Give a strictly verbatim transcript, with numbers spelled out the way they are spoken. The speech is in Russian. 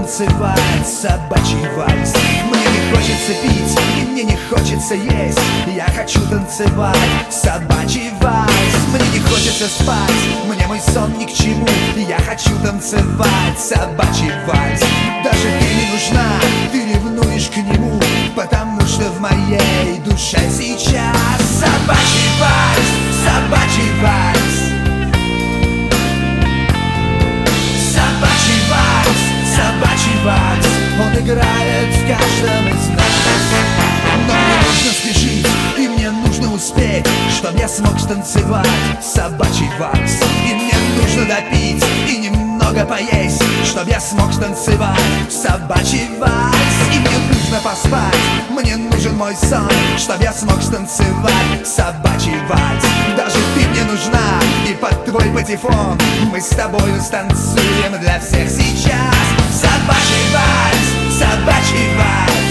танцевать собачий вальс. Мне не хочется пить и мне не хочется есть, я хочу танцевать собачий вальс. Мне не хочется спать, мне мой сон ни к чему, я хочу танцевать собачий вальс. Даже ты не нужна, ты ревнуешь к нему, потому что в моей душе сейчас собачий вальс, собачий вальс. Собачий вальс, собачий вальс, он играет в каждом из нас. Но мне нужно спешить, и мне нужно успеть, чтоб я смог станцевать собачий вальс. И мне нужно допить и немного поесть, чтоб я смог станцевать собачий вальс. И мне нужно поспать, мне нужен мой сон, чтоб я смог станцевать собачий вальс. Даже ты мне нужна, и под твой патефон мы с тобою станцуем для всех сейчас собачий вальс, собачий вальс.